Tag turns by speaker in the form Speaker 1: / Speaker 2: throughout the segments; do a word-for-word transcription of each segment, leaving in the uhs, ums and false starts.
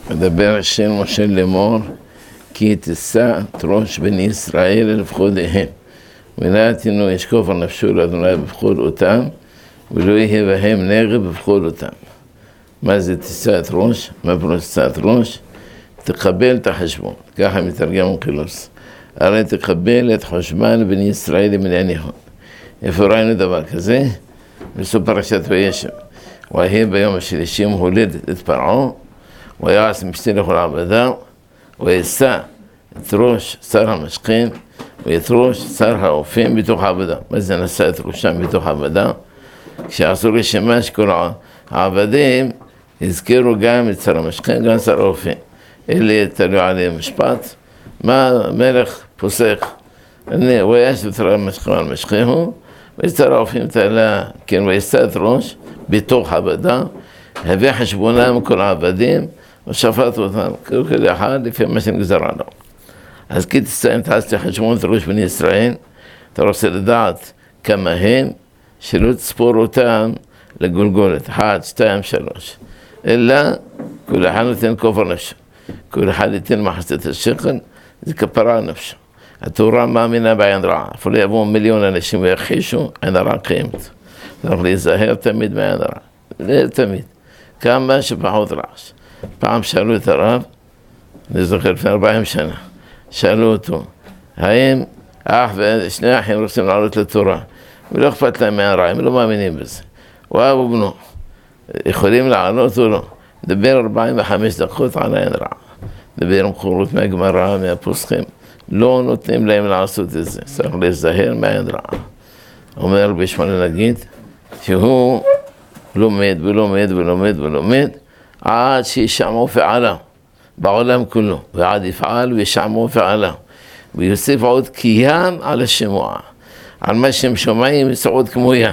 Speaker 1: מדבר השם משה לאמור, כי תשא את ראש בני ישראל אל פקודיהם, ולא תינו ישקוף על נפשו לאדוני בפקוד אותם, ולא יהיה בהם נגע בפקוד אותם. מה זה תשא את ראש? מה פרוש תשא את ראש? תקבל את החשבון, ככה מתרגם אונקלוס. הרי תקבל את חשבון בני ישראל למעניהם. איפה ראינו דבר כזה? בסוף פרשת וישב. ויהי ביום השלישי הוליד את פרעה, ויעש משתה לכל עבדיו, וישא את ראש שר המשקים, ואת ראש שר האופים בתוך עבדיו. מה זה נשא את ראשם בתוך עבדיו? כשעשו רשימה שכל העבדים, הזכירו גם את שר המשקים, גם שר האופים. אלה תלו עליהם משפט, מה מלך פוסק? ויש את שר המשקים על משקיהו, ואת שר האופים תלה, כן, וישא את ראש בתוך עבדיו, הביא חשבונם כל העבדים, ושפט אותם, כאילו כזה אחד, לפי מה שנגזר עליו. אז כי תסתיים, תעשתי חשבון את ראש בני ישראל, אתה רוצה לדעת כמה הם, שלא תספור אותם לגולגולת, אחד, שתיים, שלוש. אלא, כל אחד נותן כופר נפשו. כל אחד ייתן מחצית השכל, זה כפרה על נפשו. התורה מאמינה בעין רעה, אפילו יבואו מיליון אנשים ויחישו, עין רעה קיימת. צריך להיזהר תמיד מעין רעה, תמיד. כמה שפחות רעש. פעם שאלו את הרב, אני זוכר לפני ארבעים שנה, שאלו אותו, האם אח ושני אחים רוצים לעלות לתורה, ולא אכפת להם מעין רעה, הם לא מאמינים בזה. ואב ובנו, יכולים לעלות או לא? דבר ארבעים וחמש דקות על עין רעה. דבר מקורות מהגמרא, מהפוסקים, לא נותנים להם לעשות את זה, צריך להיזהר מעין רעה. אומר בשמונה נגיד, שהוא לומד ולומד ולומד ולומד, עד שישמעו פעלה בעולם כולו, ועד יפעל וישמעו פעלה, ויוסיף עוד קיים על השימוע. על מה שהם שומעים יש עוד כמו ים.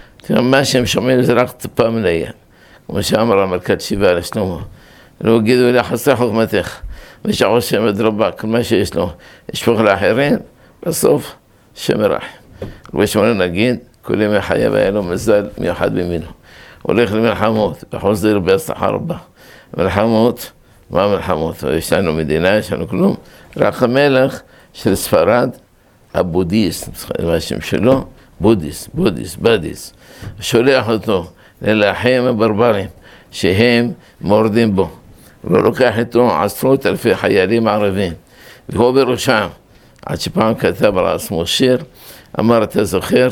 Speaker 1: מה שהם שומעים זה רק טיפה מן הים. כמו שאמר המלכת שבעה לשלמה, לא גידו לי חסר חוכמתך, ושעו שם הדרבה, כל מה שיש לו, ישפוך לאחרים, בסוף שם רחם. ובשמונה נגיד, כל ימי חייו היה לו מזל מיוחד במינו. הולך למלחמות, וחוזר בהצלחה רבה. מלחמות, מה מלחמות? יש לנו מדינה, יש לנו כלום. רק המלך של ספרד, הבודיסט, מה השם שלו, בודיסט, בודיסט, בדיסט. שולח אותו ללחם הברברים, שהם מורדים בו. והוא לוקח איתו עשרות אלפי חיילים ערבים, והוא בראשם. עד שפעם כתב על עצמו שיר, אמר, אתה זוכר,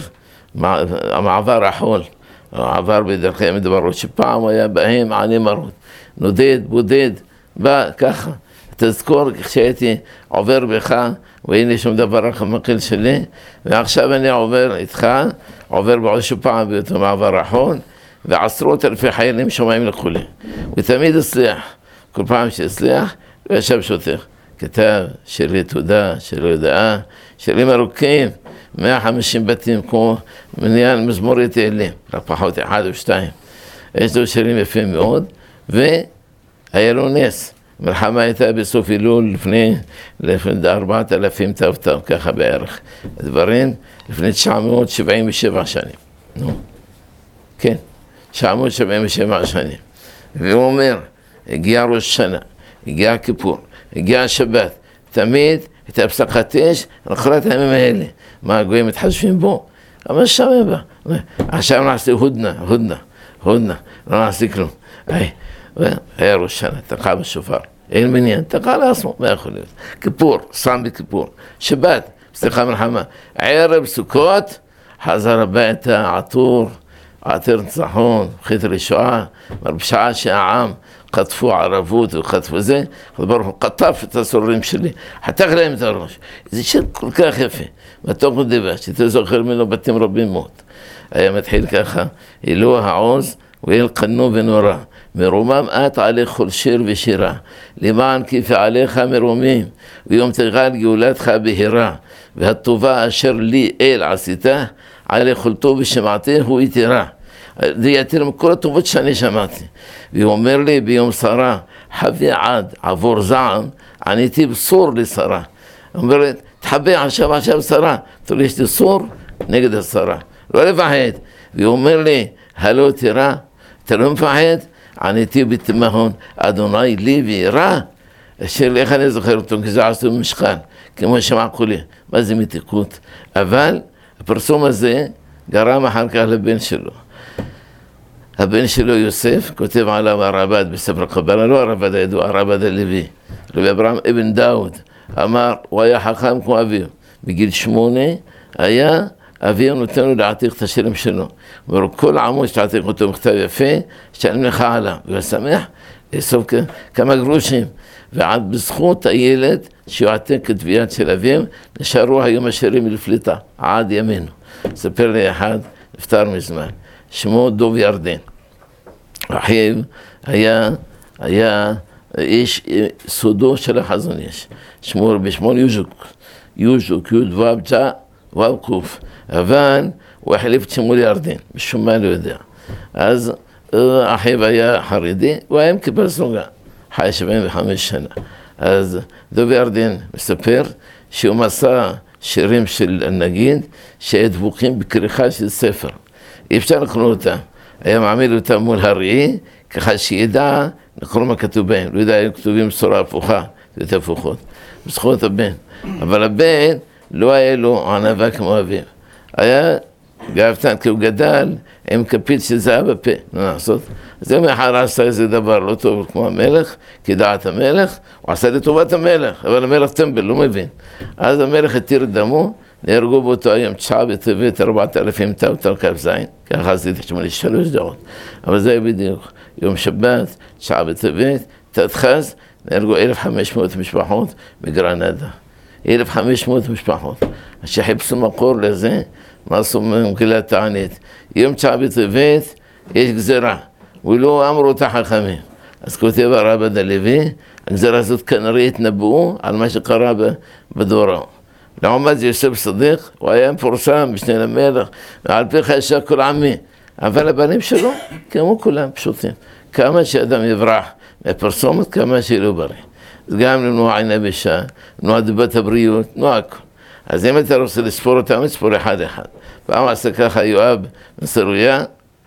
Speaker 1: המעבר החול, עבר בדרכי המדברות, שפעם הוא היה בהם עני מרות, נודד, בודד, בא ככה, תזכור כשהייתי עובר בך, והנה שום דבר רק המקל שלי, ועכשיו אני עובר איתך, עובר בעוד שפעם באותו מעבר החול, ועשרות אלפי חיילים שומעים לכולי, ותמיד הצליח, כל פעם שהצליח, הוא ישב שוטר, כתב שירי תודה, שירי הודעה, שירים ארוכים, מאה וחמישים בתים כמו מניין מזמורי תהילים, רק פחות אחד או שתיים. יש לו שירים יפים מאוד, והיה לו נס. המלחמה הייתה בסוף אילול לפני, לפני ארבעת אלפים תו תו, ככה בערך. הדברים לפני תשע מאות שבעים ושבע שנים. נו, כן, תשע מאות שבעים ושבע שנים. והוא אומר, הגיע ראש שנה, הגיע כיפור, הגיע שבת, תמיד את הפסקת אש, נחלת הימים האלה. מה הגויים מתחשבים בו? אבל שם בא. עכשיו נעשה הודנה, הודנה, הודנה, לא נעשה כלום. היה ראש שנה, תקע בשופר. אין מניין, תקע לעצמו, מה יכול להיות? כיפור, שם בכיפור. שבת, סליחה מלחמה. ערב סוכות, חזר הביתה, עטור, עטר ניצחון, חתר שואה, אבל בשעה שהעם חטפו ערבות וחטפו זה, ברוך הוא קטף את הסורים שלי, חתך להם את הראש. זה שיר כל כך יפה, מתוק ודבש, שאתה זוכר ממנו בתים רבים מאוד. היה מתחיל ככה, אלוה העוז ואל קנו ונורא, מרומם את עליך כל שיר ושירה, למען כי פעליך מרומים, ויום תגאל גאולתך בהירה, והטובה אשר לי אל עשיתה, עליך כל טוב ושמעתי הוא יתרה. זה יתר מכל הטובות שאני שמעתי. והוא אומר לי ביום שרה, חבי עד עבור זעם, עניתי בסור לשרה. הוא אומר לי, תחבי עכשיו עכשיו שרה. תראו לי, יש לי סור נגד השרה. לא לפחד. והוא אומר לי, הלא תראה, אתה לא מפחד? עניתי בתימהון, אדוני לי וירא. השאלה איך אני זוכר אותו, כי זה עשו משכן, כמו שמעקו לי, מה זה מתיקות? אבל הפרסום הזה גרם אחר כך לבן שלו. הבן שלו יוסף כותב עליו הרב"ד בספר קבלה, לא הרב"ד הידוע, הרב"ד הלוי, רבי אברהם אבן דאוד, אמר, הוא היה חכם כמו אביו, בגיל שמונה היה אביו נותן לו להעתיק את השירים שלו, ואומר, כל עמו שתעתיק אותו מכתב יפה, שאני לך עליו, והוא שמח, לאסוף כמה גרושים, ועד בזכות הילד שיועתק את תביעת של אביו, נשארו היום השירים לפליטה, עד ימינו. ספר לי אחד, נפטר מזמן, שמו דוב ירדן. אחיו היה, היה איש סודו של החזון איש, שמו רבי שמואל יוז'וק, יוז'וק, יוד וו ג'ה וו קוף, אבל הוא החליף את שמואל ירדן, בשום מה לא יודע. אז אחיו היה חרדי, הוא היה מקבל סוגה, חי שבעים וחמש שנה. אז דוב ירדן מספר שהוא מסע שירים של הנגיד, שהיו דבוקים בכריכה של ספר. אי אפשר לקרוא אותם. היה מעמיד אותם מול הראי, ככה שידע לקרוא מה כתוב בהם. לא יודע, היו כתובים בצורה הפוכה, יותר הפוכות. בזכות הבן. אבל הבן לא היה לו ענווה כמו אביו. היה גאוותן, כי הוא גדל עם כפית של זהב בפה. מה לעשות? אז יום אחד עשה איזה דבר לא טוב כמו המלך, כדעת המלך, הוא עשה לטובת המלך, אבל המלך טמבל, לא מבין. אז המלך התיר את דמו, נהרגו באותו היום תשעה בטבת ארבעת אלפים תו תרכב זין, ככה עשיתי שמונה שלוש דעות, אבל זה היה בדיוק, יום שבת, תשעה בטבת, תתחז, נהרגו אלף וחמש מאות משפחות בגרנדה, אלף וחמש מאות משפחות, שחיפשו מקור לזה, מה עשו מגילת תענית, יום תשעה בטבת יש גזירה, ולא אמרו אותה חכמים, אז כותב הרב"ד הלוי, הגזירה הזאת כנראה התנבאו על מה שקרה בדורו. לעומת זה יוסף צדיק, הוא היה מפורסם בשני למלך, ועל פי חיישה כל עמי, אבל הבנים שלו, כמו כולם, פשוטים. כמה שאדם יברח מהפרסומת, כמה שיהיה לו בריא. אז גם למנוע עין הבישה, למנוע דיבת הבריאות, למנוע הכל. אז אם אתה רוצה לספור אותם, תספור אחד אחד. פעם עשה ככה יואב מסרויה,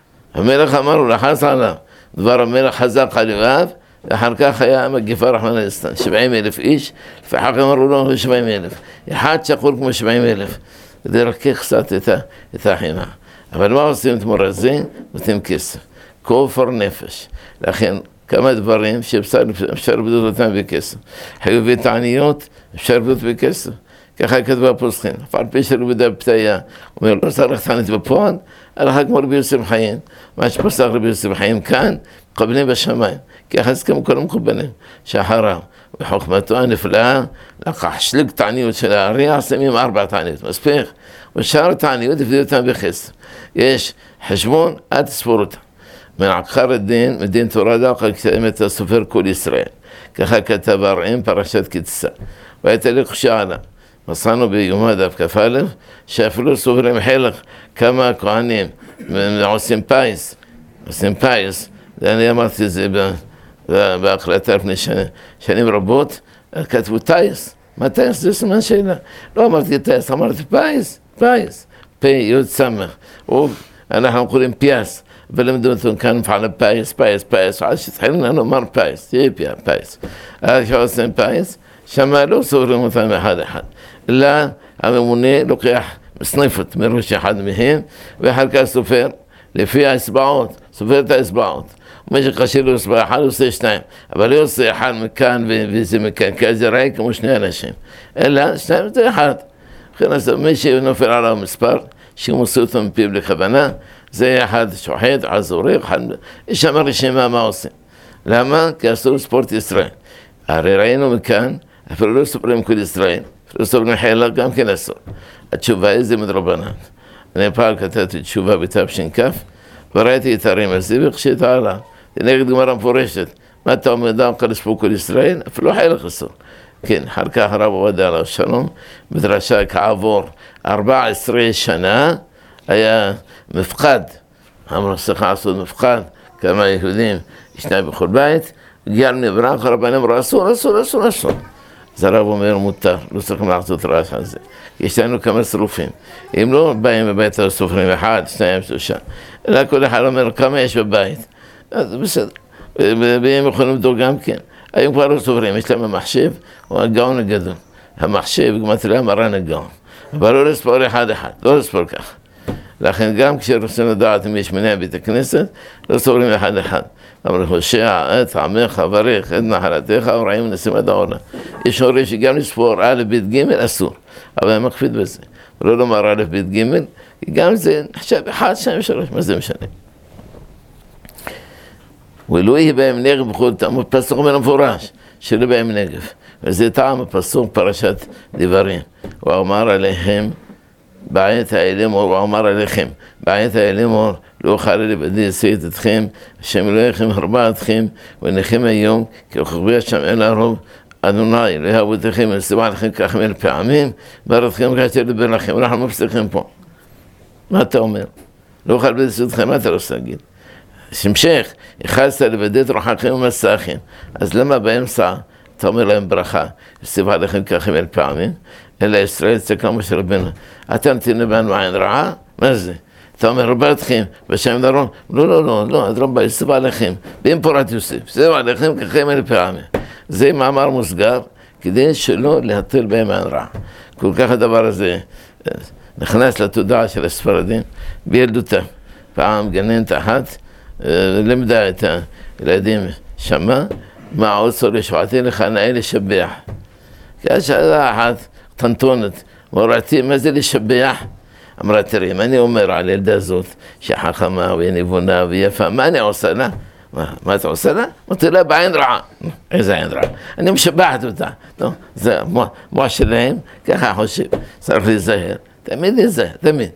Speaker 1: המלך אמר לו, לחץ עליו, דבר המלך חזק על יואב, ואחר כך היה מגיפה רחמנא ליצלן, שבעים אלף איש, לפחד אמרו לו שבעים אלף. אחד שכול כמו שבעים אלף, כדי לרכך קצת את החימה. אבל מה עושים תמורת זה? נותנים כסף. כופר נפש. לכן, כמה דברים שאפשר לבדות אותם בכסף. חיובי תעניות, אפשר לבדות בכסף. ככה כתבה פוסחין. אף על פי שלו בדה בפתיה, הוא אומר, לא צריך תענית בפועל, הלכה כמו רבי יוסף חיים. מה שפסח רבי יוסף חיים כאן, מקבלים בשמיים. ככה זה כמו כל המקובלים, שאחריו. וחוכמתו הנפלאה, לקח שליג תעניות של האריה, שמים ארבע תעניות, מספיק. ושאר התעניות הבדיל אותם בכסף. יש חשבון, אל תספור אותם. מנעקר הדין, מדין תורה דווקא, כתאמת הסופר כל ישראל. ככה כתב הרעים פרשת קדסה. והייתה לי חשעה עליו. מצאנו ביומה דף כ"א, שאפילו סוברים חלק כמה כהנים עושים פייס, עושים פייס, ואני אמרתי את זה בהחלטה לפני שנים רבות, כתבו טייס, מה טייס? זה סימן שאלה. לא אמרתי טייס, אמרתי פייס, פייס, פי יוד סמך, אנחנו קוראים פייס, ולמדו אותנו כאן מפעל פייס, פייס, פייס, עד שתחילנו לנו אמר פייס, תהיה פייס, פייס. אז שעושים פייס, שמה לא סוברים אותם אחד אחד, אלא הממונה לוקח סניפות מראש אחד מהם, ואחר כך סופר, לפי האצבעות, סופר את האצבעות. משך חשיר לו אצבע אחד, הוא עושה שניים, אבל לא עושה אחד מכאן וזה מכאן, כי זה ראי כמו שני אנשים, אלא שניים זה אחד. לכן מי שנופל עליו מספר, שהוא מוציא אותו מפיו לכוונה, זה אחד שוחט, עזורי, אחד, יש שם רשימה מה עושים. למה? כי אסור ספורט ישראל. הרי ראינו מכאן, אפילו לא סופרים כל ישראל, אפילו סופרים חילה, גם כן אסור. התשובה היא זה מדרבנן. אני פעם כתבתי תשובה בתש"כ, וראיתי את הרים הזה וחשית עליו. זה נגד גמרא מפורשת. מה אתה אומר דווקא לספור כל ישראל? אפילו חילה אסור. כן, אחר כך הרב עובדיה עליו שלום, בדרשה כעבור ארבע עשרה שנה, היה מפחד, אמרו צריכה לעשות מפחד, כמה יהודים ישנם בכל בית, הגיע לברח, הרבנים אמרו אסור, אסור, אסור, אסור. אז הרב אומר מותר, לא צריכים לעשות רעש על זה. יש לנו כמה שרופים. אם לא באים בבית הסופרים אחד, שניים, שלושה, אלא כל אחד אומר כמה יש בבית. אז בסדר. והם יכולים לבדוק גם כן. היום כבר לא סוברים, יש להם המחשב, הוא הגאון הגדול. המחשב, גמטריה מרן הגאון. אבל לא לספור אחד אחד, לא לספור ככה. לכן גם כשרוצים לדעת אם יש מנהל בית הכנסת, לא סופרים אחד אחד. אמר הושע את עמך ברך את נחלתך ורעים נשים עד העולם. יש הורים שגם לספור א' ב' ג' אסור, אבל הם מקפיד בזה. ולא לומר א' ב' ג', כי גם זה נחשב אחד, שתיים, שלוש, מה זה משנה? ולא יהיה בהם נגב בכל טעם, פסוק מן המפורש, שלא בהם נגב. וזה טעם הפסוק פרשת דברים. הוא אמר עליהם, בעת האלימור, הוא אמר עליכם, בעת האלימור, לא אוכל לבדי עשית אתכם, השם אלוהיכם הרבה אתכם, ונכם היום, כי לכבוי השם אל הרוב, אדוני, לא יהבו אתכם, ולסבע לכם ככה מל פעמים, ברתכם כאשר לדבר לכם, אנחנו מפסיכים פה. מה אתה אומר? לא אוכל לבדי עשית אתכם, מה אתה רוצה להגיד? שמשך, יחסת לבדי את רוחכם ומסכים, אז למה באמצע אתה אומר להם ברכה, לסבע לכם ככה מל פעמים, אלא ישראל צקה משה רבנו, אתה נתינה בנו עין רעה? מה זה? אתה אומר רבה אתכם, בשם דרון, לא, לא, לא, לא, אז רבה, יסבע לכם, בין פורת יוסף, סבע לכם ככם אלה פעמים. זה מאמר מוסגר, כדי שלא להטיל בהם עין רעה. כל כך הדבר הזה נכנס לתודעה של הספרדים, בילדותם. פעם גננת אחת, למדה את הילדים שמה, מה עוד צור לשבעתי לך, נאה לשבח. כשאלה אחת, טנטונת, מורתי, מה זה לשבח? אמרה, תראי, אם אני אומר על ילדה זאת, שחכמה ונבונה ויפה, מה אני עושה לה? מה, מה אתה עושה לה? אמרתי לה בעין רעה. איזה עין רעה? אני משבחת אותה. לא, זה מוע שלהם, ככה חושב, צריך להיזהר. תמיד להיזהר, תמיד.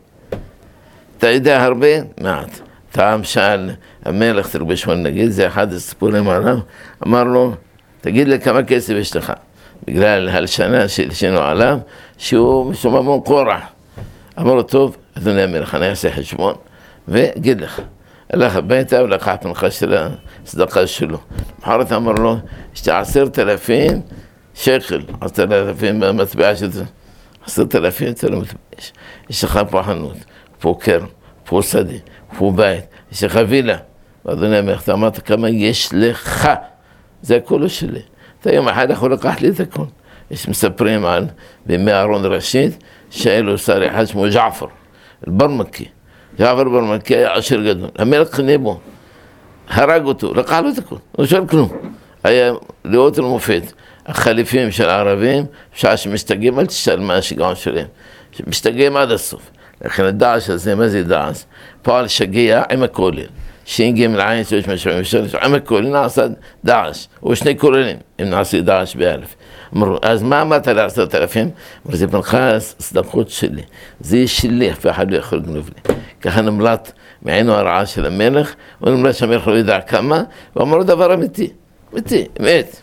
Speaker 1: אתה יודע הרבה? מעט. טעם שאל המלך תרבי שמואל נגיד, זה אחד הסיפורים עליו, אמר לו, תגיד לי כמה כסף יש לך? בגלל הלשנה שלשנו עליו, שהוא משום המון קורח. אמר לו, טוב, אדוני המלך, אני אעשה חשבון, וגיד לך. הלך הביתה ולקח פנחה של הצדקה שלו. מחרת אמר לו, יש עשרת אלפים שקל, עשרת אלפים במטבע של זה. עשרת אלפים אתה לא מתבייש. יש לך פה חנות, פה קרם, פה שדה, פה בית, יש לך וילה. ואדוני המלך, אתה אמרת כמה יש לך, זה הכל שלי. אתה יום אחד יכול לקחת לי את הכל. יש מספרים על בימי אהרון ראשית, שהיה לו שר אחד שמו ג'עפר, אלברמקי. ג'עפר אלברמקי היה עשיר גדול. המלך קנה בו, הרג אותו, לקח לו את הכל, לא שואל כלום. היה לאות למופת, החליפים של הערבים, בשעה שמשתגעים, אל תשאל מה השיגעון שלהם, שמשתגעים עד הסוף. לכן הדעש הזה, מה זה דעש? פועל שגיע עם הכולל. שינגי מלעין שיש משהו משלש, עם הכולל נעשה דעש, או שני כוללים, אם נעשה דעש באלף. אמרו, אז מה אמרת לעשרת אלפים? אמרו, זה פנחס, סדקות שלי, זה שלי, אף אחד לא יכול לגנוב לי. ככה נמלט מעינו הרעה של המלך, הוא נמלט שהמלך לא ידע כמה, ואמרו דבר אמיתי, אמיתי, אמת.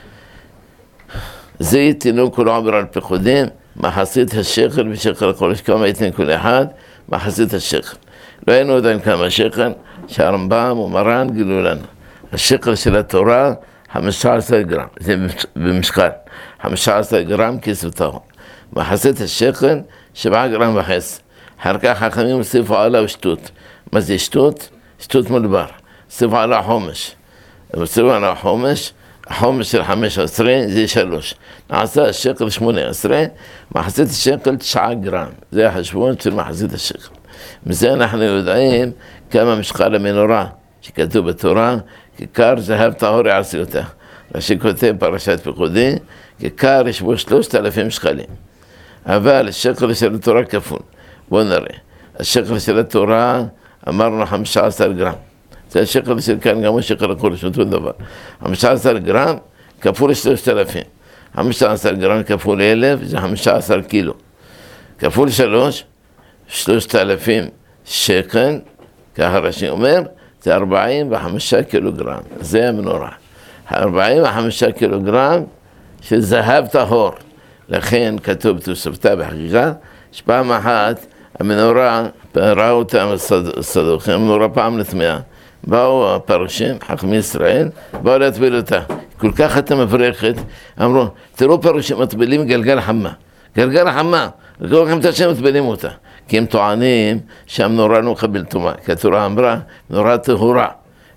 Speaker 1: זה יתנו כולו עבר על פחודים, מחסית השכל ושכל הכל, יש כמה יתנו כל אחד, מחסית השכל. לא היינו יודעים כמה שכל, שהרמב"ם ומרן גילו לנו. השכל של התורה, חמישה עשר גרם, זה במשקל, חמישה עשר גרם כסף טהור. מחסית השכל, שבעה גרם וחצי. אחר כך חכמים הוסיפו עליו שטות. מה זה שטות? שטות מולבר. הוסיפו עליו חומש. הוסיפו עליו חומש, החומש של חמש עשרה זה שלוש. נעשה השקל שמונה עשרה, מחסית השקל תשעה גרם. זה החשבון של מחסית השקל. מזה אנחנו יודעים כמה משקל המנורה שכתוב בתורה, כיכר זהב טהור יעשי אותה. רש"י כותב פרשת פקודי, כיכר יש בו שלושת אלפים שקלים. אבל השקל של התורה כפול. בואו נראה. השקל של התורה אמרנו חמישה עשר גרם. זה השקל של כאן גם השקל הקודש, אותו דבר. חמישה עשר גרם כפול שלושת אלפים. חמישה עשר גרם כפול אלף זה חמישה עשר קילו. כפול שלוש, שלושת אלפים שקל, ככה רש"י אומר, זה ארבעים וחמישה קילוגרם. זה המנורה. ארבעים וחמישה קילוגרם של זהב טהור. לכן כתוב בתוספתא בחגיגה, שפעם אחת המנורה, ראו אותם הסדוכים, המנורה פעם נטמעה. באו הפרשים, חכמי ישראל, באו להטביל אותה. כל כך אתה מברכת, אמרו, תראו פרשים מטבילים גלגל חמה. גלגל חמה, כל כך מטשם מטבילים אותה. כי הם טוענים שהמנורה לא מקבל טומאה. כי התורה אמרה, מנורה טהורה.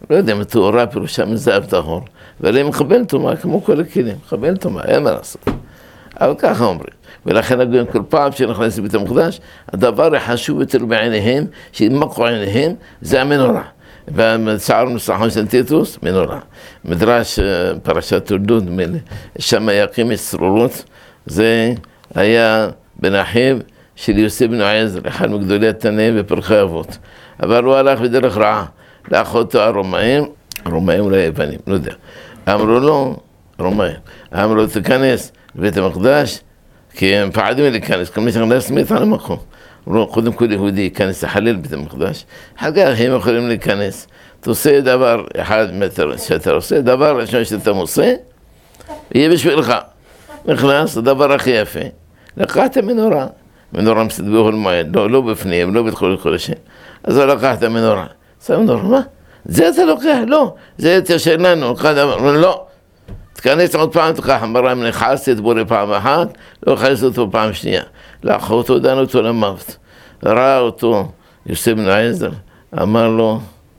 Speaker 1: לא יודע, מתאורה פירושה מזהב טהור, אבל הם מקבל טומאה כמו כל הכלים, מקבל טומאה, אין מה לעשות. אבל ככה אומרים. ולכן הגויים כל פעם שנכנס לבית המקדש, הדבר החשוב יותר בעיניהם, שימקו עיניהם, זה המנורה. והשער נוסחון של טיטוס, מנורה. מדרש פרשת תולדות, שם יקים ישרורות, זה היה בן אחיו של יוסף בן עזר, אחד מגדולי התנאים ופרחי אבות. אבל הוא הלך בדרך רעה, לאחותו הרומאים, הרומאים אולי היוונים, לא יודע. אמרו לו, רומאים, אמרו לו תיכנס לבית המקדש, כי הם פחדים להיכנס, כל מי שנכנס מת על המקום. אמרו, קודם כל יהודי ייכנס לחלל בית המקדש, אחר כך הם יכולים להיכנס. אתה עושה דבר אחד מטר שאתה עושה, דבר ראשון שאתה עושה, יהיה בשבילך. נכנס, הדבר הכי יפה, לקחת מנורה. מנורה מסתבר בכל מועד, לא, לא בפנים, לא בכל חודשים. אז הוא לקח את המנורה. שם מנורה, מה? זה אתה לוקח? לא. זה יותר שלנו. אחד אמר, לא. תכנס עוד פעם, תקח אמרה, מנחס את בורי פעם אחת, לא נכנס אותו פעם שנייה. לקחו אותו, דנו אותו למוות. ראה אותו, יוסף בן עזר, אמר לו,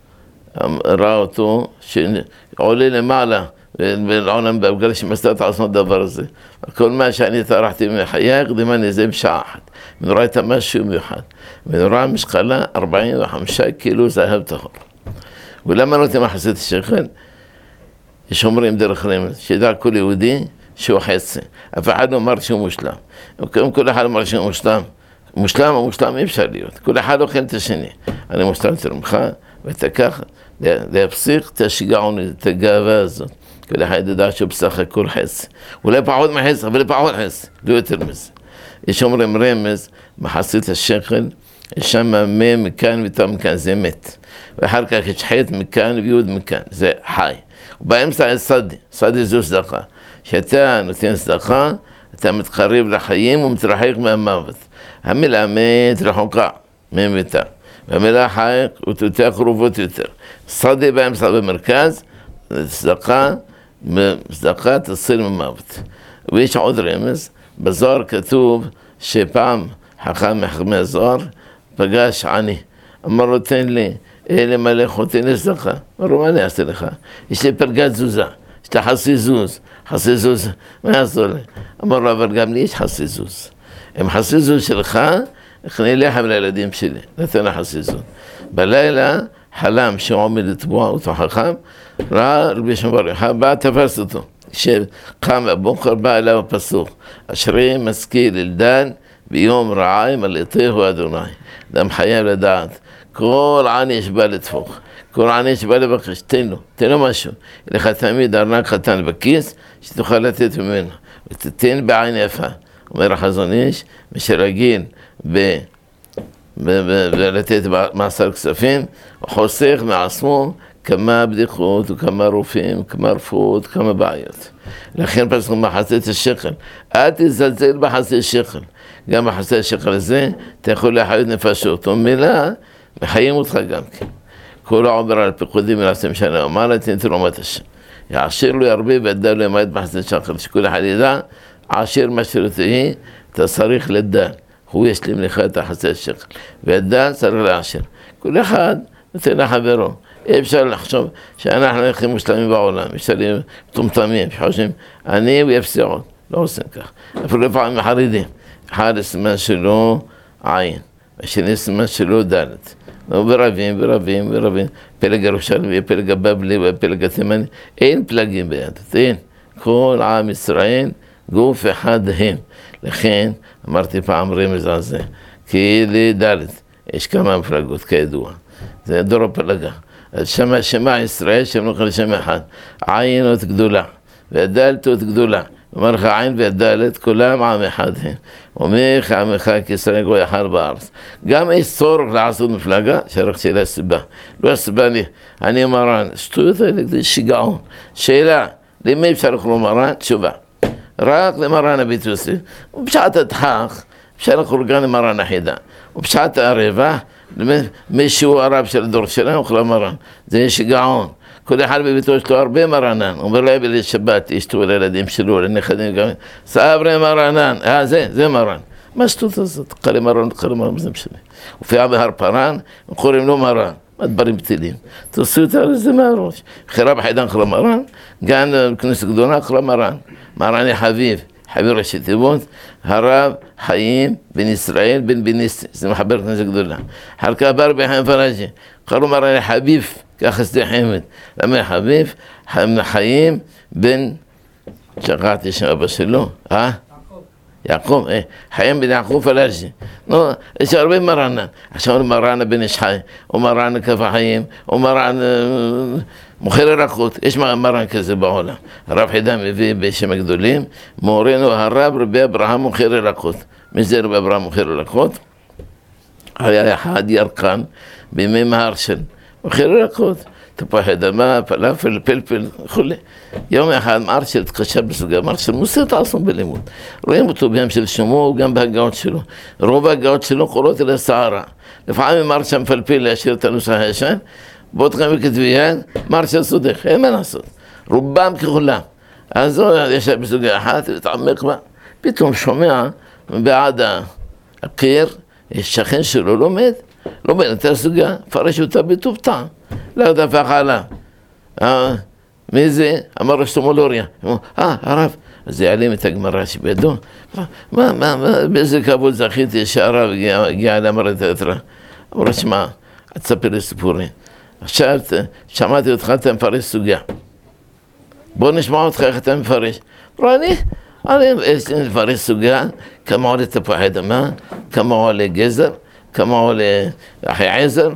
Speaker 1: ראה אותו, שעולה למעלה, ולעולם בגלל שמסתת לעשות דבר הזה. כל מה שאני טרחתי מחיי, קדימני זה בשעה אחת. מנורה הייתה משהו מיוחד. מנורה משקלה ארבעים וחמישה קילו זהב טהור. ולמה לא תמחסת השכל? יש אומרים דרך רמז, שידע כל יהודי שהוא חצי. אף אחד לא אמר שהוא מושלם. אם כל אחד אמר שהוא מושלם, מושלם או מושלם אי אפשר להיות. כל אחד אוכל את השני. אני מושלם אצל ממך, ואתה ככה, להפסיק את השיגעון, את הגאווה הזאת. כל אחד ידע שהוא בסך הכל חצי. אולי פחות מחצי, אבל פחות חצי, לא יותר מזה. יש אומרים רמז, מחסית השכל, יש שם מ' מכאן ואתה מכאן, זה מת. ואחר כך יש חטא מכאן ויוד מכאן, זה חי. ובאמצע יש סדי, סדי זו צדקה. כשאתה נותן צדקה, אתה מתקרב לחיים ומתרחק מהמוות. המילה מת רחוקה, ממיתה. והמילה חי יותר קרובות יותר. סדי באמצע במרכז, צדקה, צדקה תציל ממוות. ויש עוד רמז, בזוהר כתוב שפעם חכם מחכמי הזוהר פגש עני. אמר לו, תן לי, אלה מלך אותי לצדקה. אמר לו, מה אני אעשה לך? יש לי פלגת זוזה, יש לי חסי זוז, חסי זוז, מה יעזור לי? אמר לו, אבל גם לי יש חסי זוז. אם חסי זוז שלך, אכנה לחם לילדים שלי, נתן לה חסי זוז. בלילה חלם שעומד לטבוע אותו חכם, ראה רבי שמעון בר יוחאי, בא תפס אותו. שקם בבוקר, בא אליו הפסוק, אשרי משכיל אלדן ביום רעיים על יתהו אדוני. אדם חייב לדעת, כל עני שבא לדפוק, כל עני שבא לבקש, תן לו, תן לו משהו. לך תמיד ארנק קטן בכיס, שתוכל לתת ממנו, ותתן בעין יפה. אומר החזון איש, מי שרגיל ב... ולתת מעשר כספים, הוא חוסך מעצמו כמה בדיחות וכמה רופאים, כמה רפואות, כמה בעיות. לכן פסוק מחסית השכל. אל תזלזל בחסית השכל. גם בחסית השכל הזה, אתה יכול להחיות נפשות. ומילה, מחיים אותך גם כן. כל העובר על פיקודים ולעשים שנה, אמר לה, תן תרומת השם. יעשיר לו ירבה וידע לו ימד בחסית השכל. שכל אחד ידע, עשיר מה שרתהי, אתה צריך לדע. הוא ישלים לך את החסי השכל. וידע צריך לעשיר. כל אחד נותן לחברו. אי אפשר לחשוב שאנחנו הכי מושלמים בעולם, משתלים מטומטמים, שחושבים, אני ויפסי עוד, לא עושים כך. אפילו לפעמים חרדים, אחד הסימן שלו עין, והשני סימן שלו דלת. ורבים ורבים ורבים, פלג ירושלמי, פלג הבבלי ופלג התימני, אין פלגים ביד, אין. כל עם ישראל, גוף אחד הם. לכן, אמרתי פעם רמז על זה, כי לדלת, יש כמה מפלגות כידוע, זה דור הפלגה. שמע שמע ישראל, שם נוכל שם אחד, עין עוד גדולה, והדלת עוד גדולה. אומר לך עין והדלת, כולם עם אחד הם. ומך עמך כישראל גוי אחד בארץ. גם יש צורך לעשות מפלגה, שרק שאלה סיבה. לא הסיבה לי, אני מרן, שטויות האלה, זה שיגעון. שאלה, למי אפשר לקרוא מרן? תשובה. רק למרן הבית יוסף. ובשעת הדחק, אפשר לקרוא גם למרן החידה. ובשעת הרווח, מישהו הרב של הדור שלנו, אוכל מרן. זה שיגעון. כל אחד בביתו שלו הרבה מרנן. הוא אומר להם לשבת, אשתו לילדים שלו, לנכדים גם. סברי מרנן. אה, זה, זה מרן. מה שטות הזאת? קלי מרן, קלי מרן, זה משנה. הופיע בהר פרן, קוראים לו מרן. הדברים בטילים. תעשו יותר לזה מהראש. חירב חידן חלה מרן, גם בכנסת גדולה חלה מרן. מרן חביב, חביב ראשי תיבות, הרב חיים בן ישראל בן בניסטי, זה מחבר כנסת גדולה. חלקה בר בחיים פרג'י, קראו מרן חביב, ככה שדה חמד. למה חביב? חיים בן, שכחתי שם אבא שלו, אה? יעקב, חיים בן יעקב פלאג'י. נו, יש הרבה מרנה. עכשיו מרנה בן איש חי, או מרנה כף החיים, או מרנה מוכר ירקות. יש מרנה כזה בעולם. הרב חידן מביא בשם הגדולים, מורנו הרב רבי אברהם מוכר ירקות. מי זה רבי אברהם מוכר ירקות? היה אחד ירקן בימי מהרשל. מוכר ירקות. תפוח אדמה, פלאפל, פלפל וכולי. יום אחד מרשל התקשר בסוגיה, מרשל מוסר את עצמו בלימוד. רואים אותו ביום של שמו וגם בהגאות שלו. רוב ההגאות שלו קורות אל הסערה. לפעמים מרשל מפלפל להשאיר את הנוסח הישן, בוא תכם בכתבי יד, מרשל סודך, אין מה לעשות. רובם ככולם. אז הוא ישב בסוגיה אחת, התעמק בה, פתאום שומע בעד הקיר, יש שכן שלו לומד, לומד את הסוגיה, פרש אותה בטוב טעם. לא דפק עליו. מי זה? אמר רשתו לוריה. אה, הרב. אז יעלים את הגמרא שבידו. מה, מה, באיזה כבוד זכיתי שהרב הגיע לאמר את התרה. אמר, שמע, את תספר לי סיפורים. עכשיו שמעתי אותך, אתה מפרש סוגיה. בוא נשמע אותך איך אתה מפרש. אמר, אני, אני מפרש סוגיה, כמה עולה תפוח אדמה, כמה עולה גזר, כמה עולה אחי עזר,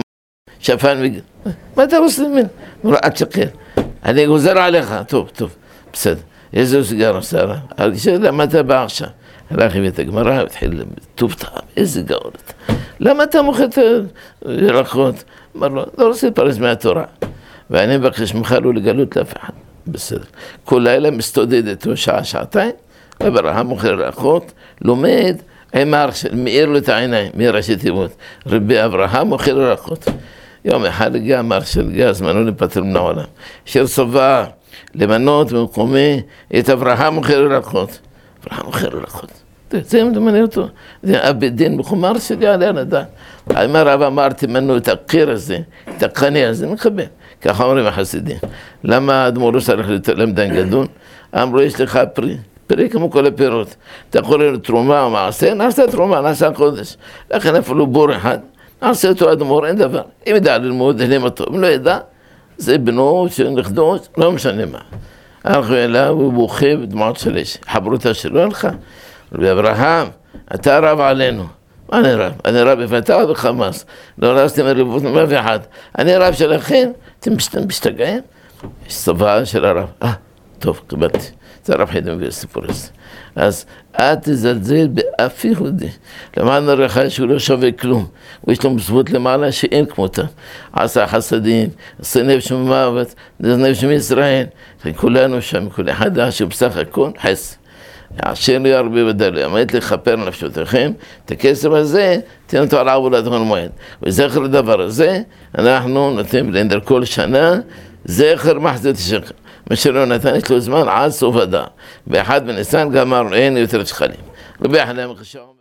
Speaker 1: שפן וג... מה אתה רוצה ממנו? אמרו, אל תשקר. אני גוזר עליך. טוב, טוב, בסדר. איזה סגר עושה הרב? אבל למה אתה בא עכשיו? הלך הביא את הגמרא, התחיל טוב טעם, איזה גאונות. למה אתה מוכר את הירקות? אמר לו, לא רוצה לפרש מהתורה. ואני מבקש ממך לא לגלות לאף אחד. בסדר. כל לילה מסתודד איתו שעה, שעתיים, אברהם מוכר ירקות, לומד, עם מרשל, מאיר לו את העיניים, מראשי תיבות. רבי אברהם מוכר ירקות. יום אחד הגיע מרשל, הגיע זמנו לפטר מן העולם. אשר סובה למנות במקומי את אברהם מוכר ירקות. אברהם מוכר ירקות. זה מדמנה אותו. זה אבי דין בחום מרשל יעלה על הדעת. אמר הרב אמר, תמנו את הקיר הזה, את הקנה הזה, נקבל. ככה אומרים החסידים. למה האדמו"ר לא צריך לתלם דן גדול? אמרו, יש לך פרי. פרי כמו כל הפירות. אתה יכול להיות תרומה או מעשה, נעשה תרומה, נעשה קודש. לכן אפילו בור אחד. נעשה אותו אדמו"ר, אין דבר. אם ידע ללמוד, הלם אותו. אם לא ידע, זה בנו, שנכדו, לא משנה מה. הלכו אליו, הוא בוכה בדמעות של אש. חברותה שלו הלכה. רבי אברהם, אתה רב עלינו. מה אני רב? אני רב בפתח ובחמאס. לא רצתם לרבות מאף אחד. אני רב שלכם, אתם משתגעים? יש צבא של הרב. אה, טוב, קיבלתי. זה הרב חידן בסיפור הזה. אז אל תזלזל באף יהודי. למען הריחה שהוא לא שווה כלום. ויש לו מצוות למעלה שאין כמותה. עשה חסדים, עשה נפש ממוות, זה נפש מישראל. כולנו שם, כל אחד שהוא בסך הכל חס. אשר לי הרבה בדלי, עמד לכפר נפשותיכם, את הכסף הזה, תן אותו על עבודת המועד. וזכר לדבר הזה, אנחנו נותנים לנדר כל שנה, זכר מחזית השכר. מה שלא נתן, יש לו זמן עד סוף הדעת. באחד בניסן גמרנו, אין יותר שקלים. רבי חנן מחשב